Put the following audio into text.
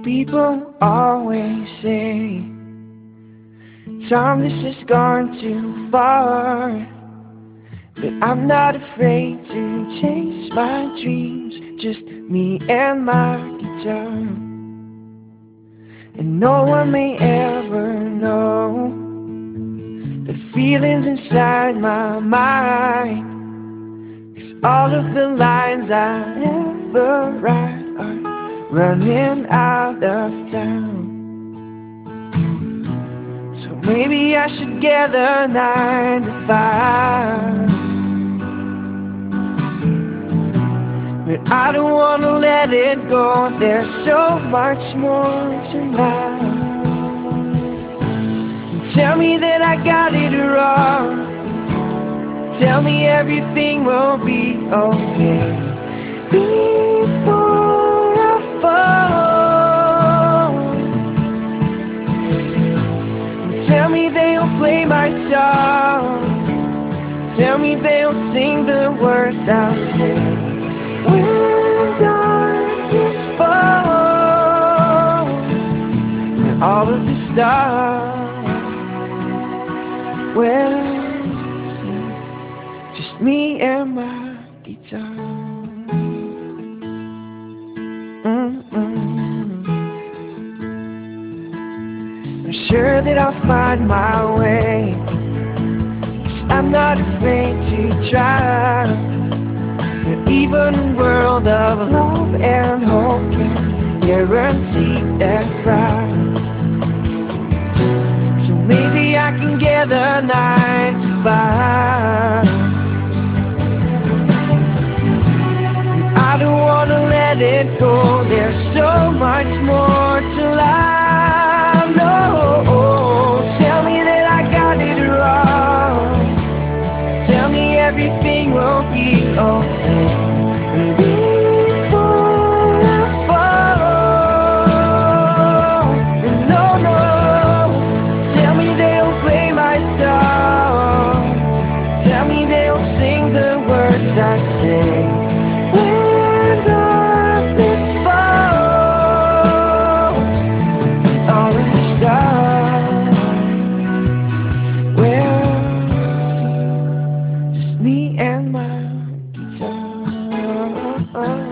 People always say time has gone too far, but I'm not afraid to chase my dreams. Just me and my guitar, and no one may ever know the feelings inside my mind, 'cause all of the lines I ever write are running out of time. So maybe I should get a 9 to 5, but I don't wanna let it go. There's so much more to life. Tell me that I got it wrong. Tell me everything will be okay before I fall. Tell me they'll play my songs. Tell me they'll sing the words I'll say when darkness falls and all of the stars will see just me and my guitar. I'm sure that I'll find my way, 'cause I'm not afraid to try. Even a world of love and hope can guarantee that right. So maybe I can get a 9 to 5. I don't wanna let it go. There's so much more to life. No, tell me that I got it wrong. Tell me everything will be okay before I fall. No, no, tell me they'll play my songs. Tell me they'll sing the words I say when darkness falls. All of the stars will see just me and my guitar.